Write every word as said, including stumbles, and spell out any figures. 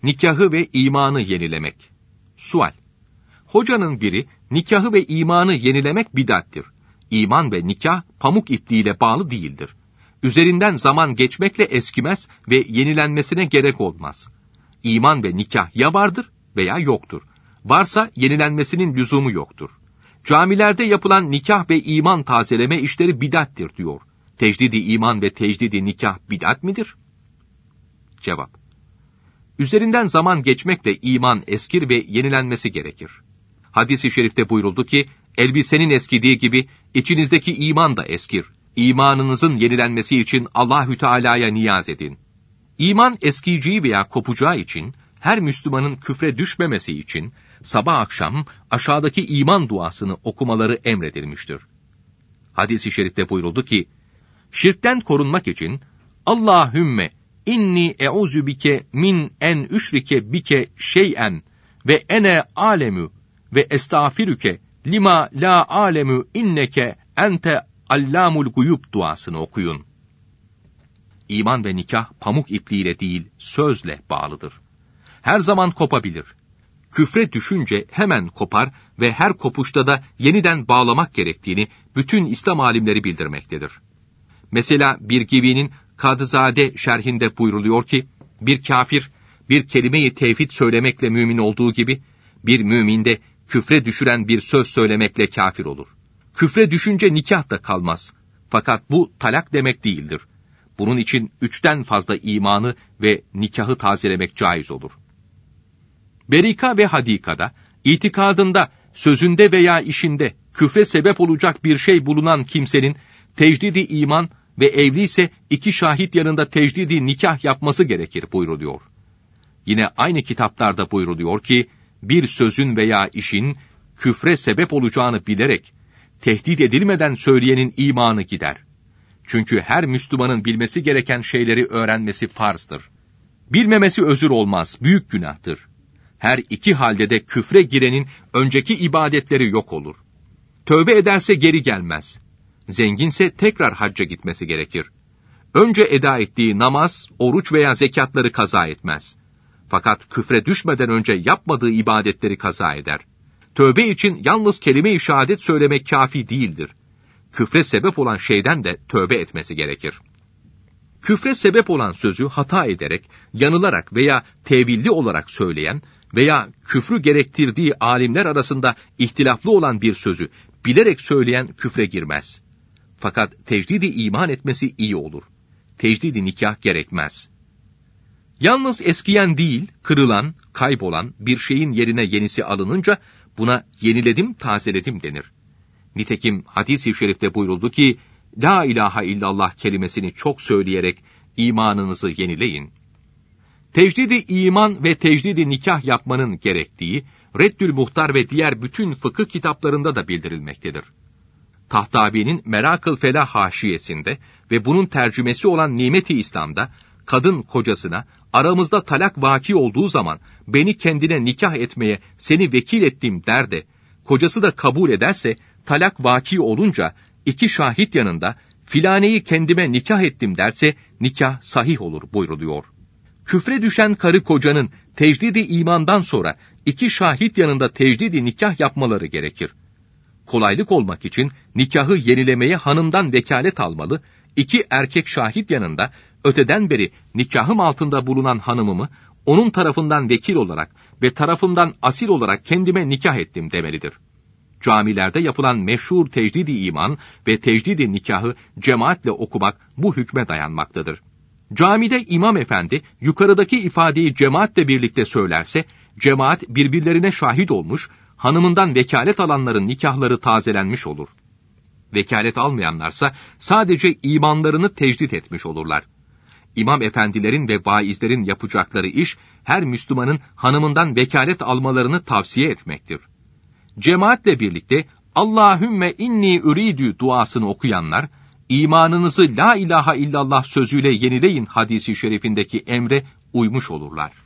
nikahı ve imanı yenilemek. Sual: Hocanın biri, nikahı ve imanı yenilemek bid'attir. İman ve nikah pamuk ipliğiyle bağlı değildir. Üzerinden zaman geçmekle eskimez ve yenilenmesine gerek olmaz. İman ve nikah ya vardır veya yoktur. Varsa yenilenmesinin lüzumu yoktur. Camilerde yapılan nikah ve iman tazeleme işleri bid'attir diyor. Tecdidi iman ve tecdidi nikah bid'at midir? Cevap: Üzerinden zaman geçmekle iman eskir ve yenilenmesi gerekir. Hadis-i şerifte buyuruldu ki, elbisenin eskidiği gibi içinizdeki iman da eskir. İmanınızın yenilenmesi için Allahü Teala'ya niyaz edin. İman eskiyeceği veya kopacağı için, her Müslümanın küfre düşmemesi için sabah akşam aşağıdaki iman duasını okumaları emredilmiştir. Hadis-i şerifte buyuruldu ki, şirkten korunmak için Allahümme inni e'uzu bike min en üşrike bike şey'en ve ene alemü ve estağfirüke lima la alemü inneke ente allamul guyub duasını okuyun. İman ve nikah pamuk ipliğiyle değil, sözle bağlıdır. Her zaman kopabilir. Küfre düşünce hemen kopar ve her kopuşta da yeniden bağlamak gerektiğini bütün İslam alimleri bildirmektedir. Mesela Birgivi'nin Kadızade şerhinde buyruluyor ki, bir kafir, bir kelime-i tevhid söylemekle mümin olduğu gibi, bir mümin de küfre düşüren bir söz söylemekle kafir olur. Küfre düşünce nikah da kalmaz. Fakat bu talak demek değildir. Bunun için üçten fazla imanı ve nikahı tazelemek caiz olur. Berika ve hadikada, itikadında, sözünde veya işinde küfre sebep olacak bir şey bulunan kimsenin tecdidi iman ve evli ise iki şahit yanında tecdidi nikah yapması gerekir buyruluyor. Yine aynı kitaplarda buyruluyor ki, bir sözün veya işin küfre sebep olacağını bilerek, tehdit edilmeden söyleyenin imanı gider. Çünkü her Müslümanın bilmesi gereken şeyleri öğrenmesi farzdır. Bilmemesi özür olmaz, büyük günahtır. Her iki halde de küfre girenin önceki ibadetleri yok olur. Tövbe ederse geri gelmez. Zenginse tekrar hacca gitmesi gerekir. Önce eda ettiği namaz, oruç veya zekatları kaza etmez. Fakat küfre düşmeden önce yapmadığı ibadetleri kaza eder. Tövbe için yalnız kelime-i şehadet söylemek kafi değildir. Küfre sebep olan şeyden de tövbe etmesi gerekir. Küfre sebep olan sözü hata ederek, yanılarak veya tevilli olarak söyleyen veya küfrü gerektirdiği alimler arasında ihtilaflı olan bir sözü bilerek söyleyen küfre girmez. Fakat tecdidi iman etmesi iyi olur. Tecdidi nikah gerekmez. Yalnız eskiyen değil, kırılan, kaybolan bir şeyin yerine yenisi alınınca buna yeniledim, tazeledim denir. Nitekim hadis-i şerifte buyuruldu ki, La ilahe illallah kelimesini çok söyleyerek imanınızı yenileyin. Tecdidi iman ve tecdidi nikah yapmanın gerektiği, Reddül Muhtar ve diğer bütün fıkıh kitaplarında da bildirilmektedir. Tahtavi'nin Merakıl Felah haşiyesinde ve bunun tercümesi olan Nimet-i İslam'da, kadın kocasına, aramızda talak vaki olduğu zaman, beni kendine nikah etmeye seni vekil ettim der de, kocası da kabul ederse, talak vaki olunca, iki şahit yanında, filaneyi kendime nikah ettim derse, nikah sahih olur buyruluyor. Küfre düşen karı kocanın, tecdidi imandan sonra, iki şahit yanında tecdidi nikah yapmaları gerekir. Kolaylık olmak için, nikahı yenilemeye hanımdan vekalet almalı, iki erkek şahit yanında, öteden beri nikahım altında bulunan hanımımı, onun tarafından vekil olarak ve tarafımdan asil olarak kendime nikah ettim demelidir. Camilerde yapılan meşhur tecdidi iman ve tecdidi nikahı cemaatle okumak bu hükme dayanmaktadır. Camide imam efendi yukarıdaki ifadeyi cemaatle birlikte söylerse, cemaat birbirlerine şahit olmuş, hanımından vekalet alanların nikahları tazelenmiş olur. Vekalet almayanlarsa sadece imanlarını tecdit etmiş olurlar. İmam efendilerin ve vaizlerin yapacakları iş, her Müslümanın hanımından vekalet almalarını tavsiye etmektir. Cemaatle birlikte Allahümme inni üridü duasını okuyanlar, imanınızı la ilahe illallah sözüyle yenileyin hadisi şerifindeki emre uymuş olurlar.